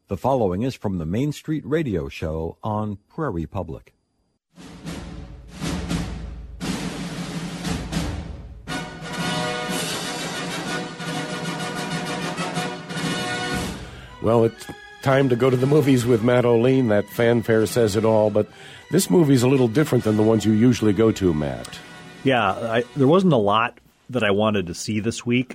The following is from the Main Street Radio Show on Prairie Public. Well, it's time to go to the movies with Matt O'Lean. That fanfare says it all, but this movie's a little different than the ones you usually go to, Matt. Yeah, there wasn't a lot that I wanted to see this week,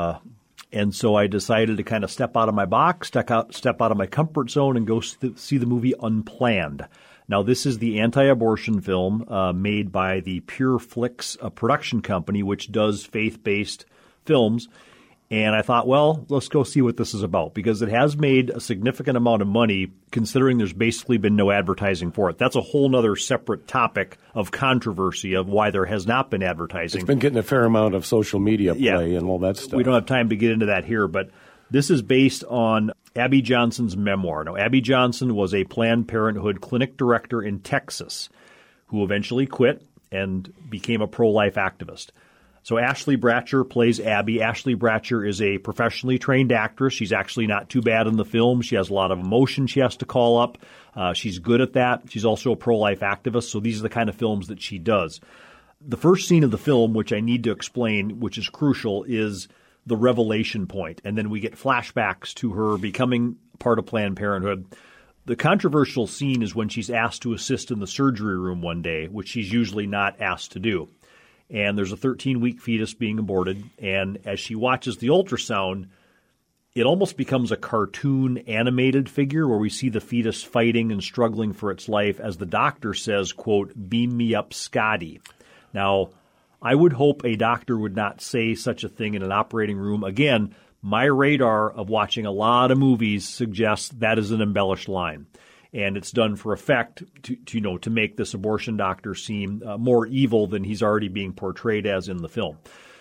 and so I decided to kind of step out of my box, step out of my comfort zone, and go see the movie Unplanned. Now, this is the anti-abortion film made by the Pure Flix production company, which does faith-based films. And I thought, well, let's go see what this is about, because it has made a significant amount of money considering there's basically been no advertising for it. That's a whole other separate topic of controversy of why there has not been advertising. It's been getting a fair amount of social media play and all that stuff. We don't have time to get into that here, but this is based on Abby Johnson's memoir. Now, Abby Johnson was a Planned Parenthood clinic director in Texas who eventually quit and became a pro-life activist. So Ashley Bratcher plays Abby. Ashley Bratcher is a professionally trained actress. She's actually not too bad in the film. She has a lot of emotion she has to call up. She's good at that. She's also a pro-life activist, so these are the kind of films that she does. The first scene of the film, which I need to explain, which is crucial, is the revelation point, and then we get flashbacks to her becoming part of Planned Parenthood. The controversial scene is when she's asked to assist in the surgery room one day, which she's usually not asked to do. And there's a 13-week fetus being aborted, and as she watches the ultrasound, it almost becomes a cartoon animated figure where we see the fetus fighting and struggling for its life as the doctor says, quote, "Beam me up, Scotty." Now, I would hope a doctor would not say such a thing in an operating room. Again, my radar of watching a lot of movies suggests that is an embellished line. And it's done for effect to make this abortion doctor seem more evil than he's already being portrayed as in the film.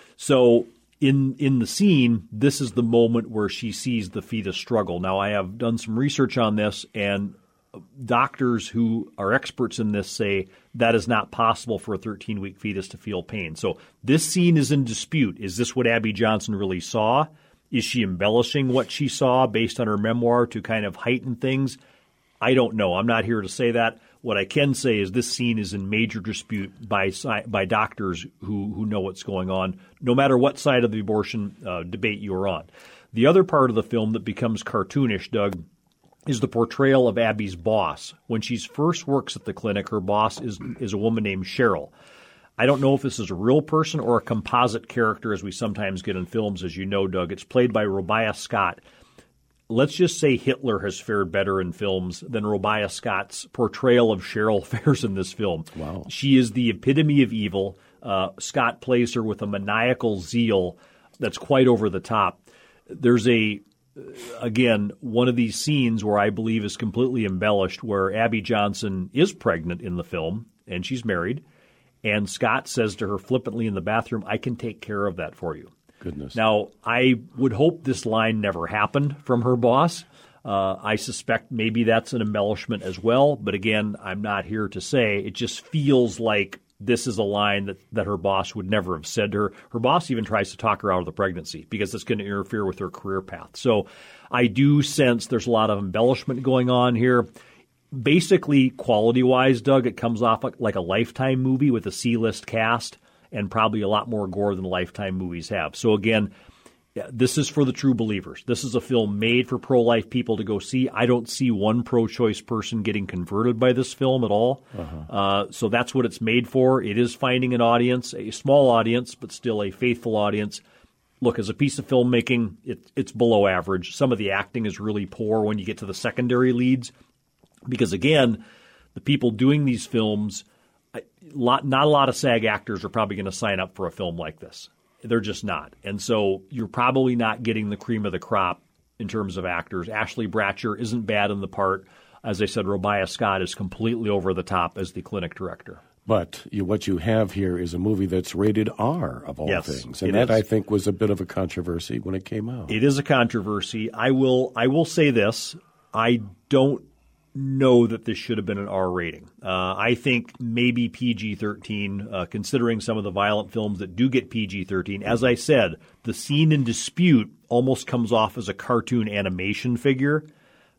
So in the scene, this is the moment where she sees the fetus struggle. Now, I have done some research on this, and doctors who are experts in this say that is not possible for a 13-week fetus to feel pain. So this scene is in dispute. Is this what Abby Johnson really saw? Is she embellishing what she saw based on her memoir to kind of heighten things? I don't know. I'm not here to say that. What I can say is this scene is in major dispute by doctors who know what's going on, no matter what side of the abortion debate you're on. The other part of the film that becomes cartoonish, Doug, is the portrayal of Abby's boss. When she first works at the clinic, her boss is a woman named Cheryl. I don't know if this is a real person or a composite character, as we sometimes get in films, as you know, Doug. It's played by Robiah Scott. Let's just say Hitler has fared better in films than Robiah Scott's portrayal of Cheryl fares in this film. Wow. She is the epitome of evil. Scott plays her with a maniacal zeal that's quite over the top. There's again, one of these scenes where I believe is completely embellished, where Abby Johnson is pregnant in the film, and she's married, and Scott says to her flippantly in the bathroom, "I can take care of that for you." Goodness. Now, I would hope this line never happened from her boss. I suspect maybe that's an embellishment as well. But again, I'm not here to say. It just feels like this is a line that her boss would never have said to her. Her boss even tries to talk her out of the pregnancy because it's going to interfere with her career path. So I do sense there's a lot of embellishment going on here. Basically, quality-wise, Doug, it comes off like a Lifetime movie with a C-list cast, and probably a lot more gore than Lifetime movies have. So again, this is for the true believers. This is a film made for pro-life people to go see. I don't see one pro-choice person getting converted by this film at all. So that's what it's made for. It is finding an audience, a small audience, but still a faithful audience. Look, as a piece of filmmaking, it's below average. Some of the acting is really poor when you get to the secondary leads. Because again, the people doing these films, not a lot of SAG actors are probably going to sign up for a film like this. They're just not. And so you're probably not getting the cream of the crop in terms of actors. Ashley Bratcher isn't bad in the part. As I said, Robiah Scott is completely over the top as the clinic director. But what you have here is a movie that's rated R, of all things. And that, I think, was a bit of a controversy when it came out. It is a controversy. I will say this. I don't know that this should have been an R rating. I think maybe PG-13, considering some of the violent films that do get PG-13. As I said, the scene in dispute almost comes off as a cartoon animation figure.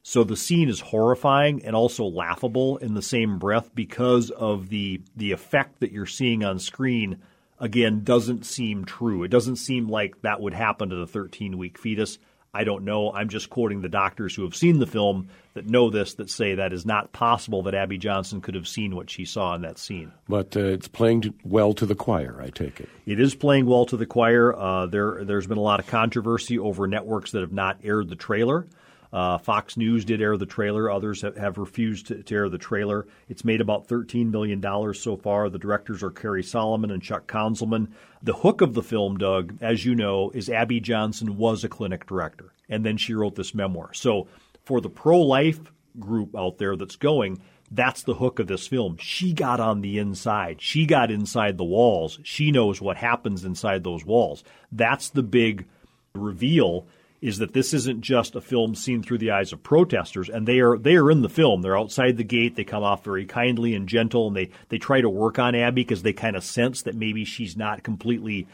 So the scene is horrifying and also laughable in the same breath because of the effect that you're seeing on screen, again, doesn't seem true. It doesn't seem like that would happen to the 13-week fetus. I don't know. I'm just quoting the doctors who have seen the film that know this, that say that is not possible that Abby Johnson could have seen what she saw in that scene. But it's playing well to the choir, I take it. It is playing well to the choir. There's been a lot of controversy over networks that have not aired the trailer. Fox News did air the trailer. Others have refused to air the trailer. It's made about $13 million so far. The directors are Kerry Solomon and Chuck Konzelman. The hook of the film, Doug, as you know, is Abby Johnson was a clinic director, and then she wrote this memoir. So for the pro-life group out there that's going, that's the hook of this film. She got on the inside. She got inside the walls. She knows what happens inside those walls. That's the big reveal, is that this isn't just a film seen through the eyes of protesters, and they are in the film. They're outside the gate. They come off very kindly and gentle, and they try to work on Abby because they kind of sense that maybe she's not completely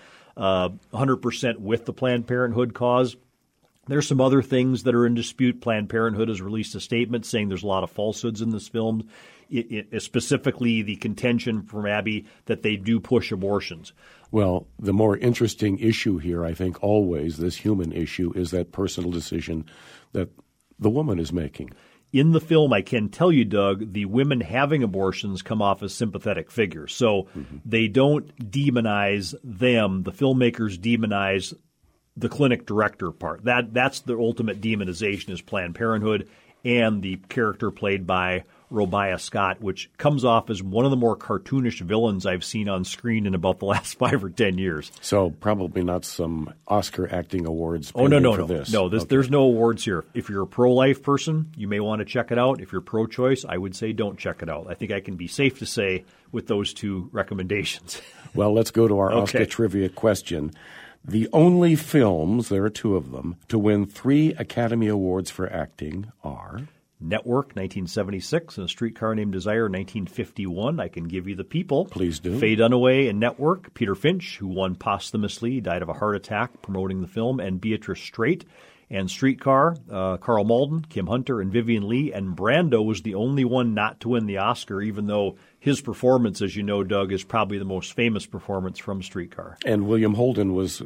100% with the Planned Parenthood cause. There's some other things that are in dispute. Planned Parenthood has released a statement saying there's a lot of falsehoods in this film, specifically the contention from Abby that they do push abortions. Well, the more interesting issue here, I think always, this human issue, is that personal decision that the woman is making. In the film, I can tell you, Doug, the women having abortions come off as sympathetic figures. So they don't demonize them. The filmmakers demonize the clinic director part. That's the ultimate demonization, is Planned Parenthood and the character played by Robiah Scott, which comes off as one of the more cartoonish villains I've seen on screen in about the last 5 or 10 years. So probably not some Oscar acting awards. Oh, no. For this. No, okay. There's no awards here. If you're a pro-life person, you may want to check it out. If you're pro-choice, I would say don't check it out. I think I can be safe to say with those two recommendations. Well, let's go to our Oscar trivia question. The only films, there are 2 of them, to win 3 Academy Awards for acting are Network, 1976, and A Streetcar Named Desire, 1951. I can give you the people. Please do. Faye Dunaway in Network, Peter Finch, who won posthumously, died of a heart attack promoting the film, and Beatrice Straight. And Streetcar, Carl Malden, Kim Hunter, and Vivian Lee. And Brando was the only one not to win the Oscar, even though his performance, as you know, Doug, is probably the most famous performance from Streetcar. And William Holden was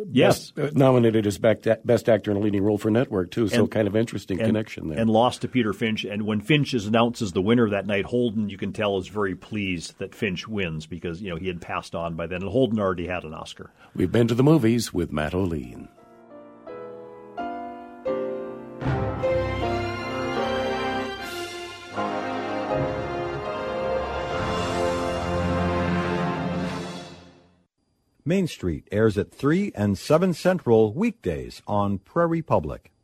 nominated as Best Actor in a Leading Role for Network, too, so kind of interesting connection there. And lost to Peter Finch. And when Finch is announced as the winner that night, Holden, you can tell, is very pleased that Finch wins because, he had passed on by then, and Holden already had an Oscar. We've been to the movies with Matt O'Lean. Main Street airs at 3 and 7 Central weekdays on Prairie Public.